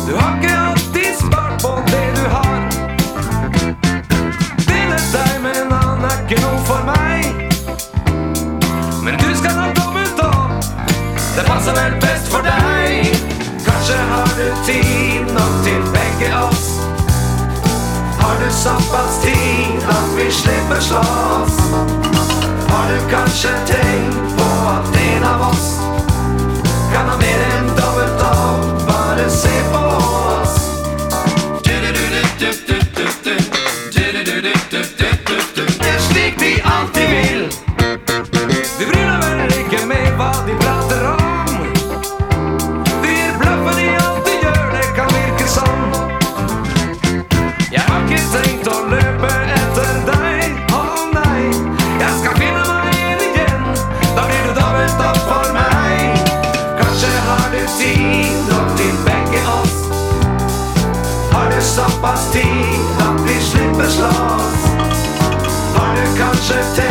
Du har ikke alltid spart på det du har. Ville deg, men han er ikke noe for meg. Men du skal ha dobbelt opp, det passer vel best for deg. Kanskje har du tid nok til begge oss. Har du såpass tid at vi slipper slåss? Har du kanskje tenkt på at en av oss kan ha mer enn dobbelt opp? Bare se på oss. Det er slik de alltid vil. De bryr deg vel ikke med hva de prater om. De gir bløffen de alltid gjør, det kan virke sånn. Jeg har ikke tenkt å løpe etter deg, å nei. Jeg skal finne meg en igjen, da blir du dobbelt opp for meg. Kanskje har du tid nok til begge oss. Har du såpass tid at vi slipper slåss? Har du kanskje tenkt